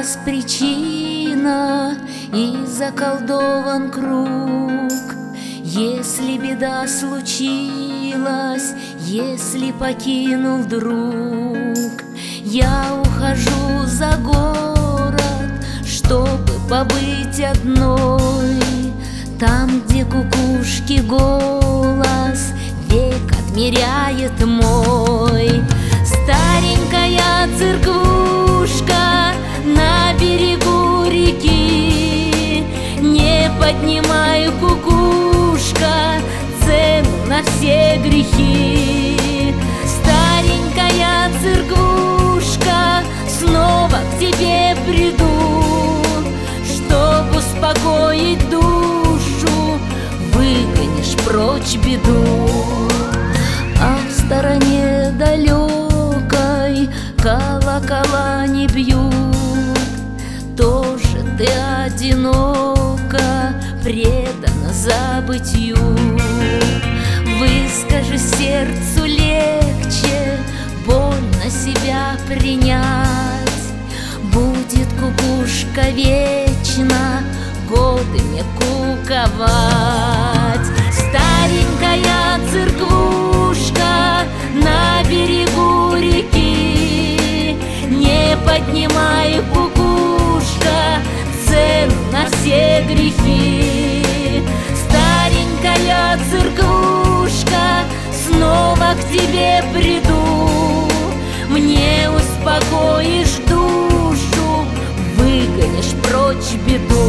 глаз причина и заколдован круг. Если беда случилась, если покинул друг, я ухожу за город, чтобы побыть одной. Там, где кукушки голос век отмеряет мой. Старенькая церквушка на берегу реки, не поднимай, кукушка, цену на все грехи. Старенькая церквушка, снова к тебе приду, чтоб успокоить душу, выгонишь прочь беду. А в стороне далекой колокола не бьют, тоже ты одиноко, предана забытью. Выскажи, сердцу легче больно себя принять, будет кукушка вечно годами куковать. Старенькая церквушка на берегу реки, не поднимай, кукушка, цену на все грехи. Старенькая церквушка, снова к тебе приду, мне успокоишь душу, выгонишь прочь беду.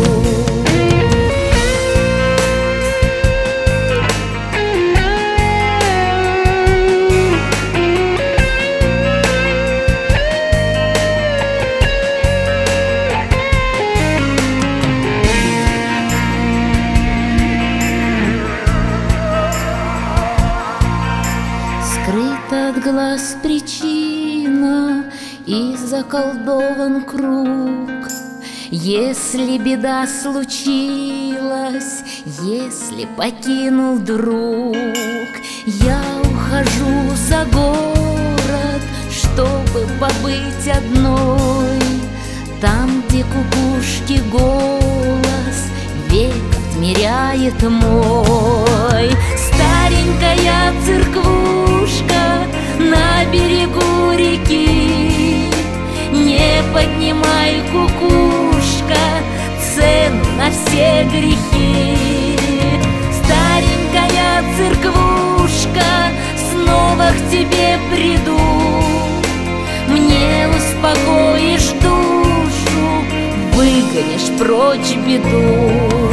Скрыт от глаз причина и заколдован круг. Если беда случилась, если покинул друг, я ухожу за город, чтобы побыть одной. Там, где кукушки голос век отмеряет мой. Старенькая церквушка на берегу реки, не поднимай, кукушка, цену на все грехи. Старенькая церквушка, снова к тебе приду, мне успокоишь душу, выгонишь прочь беду.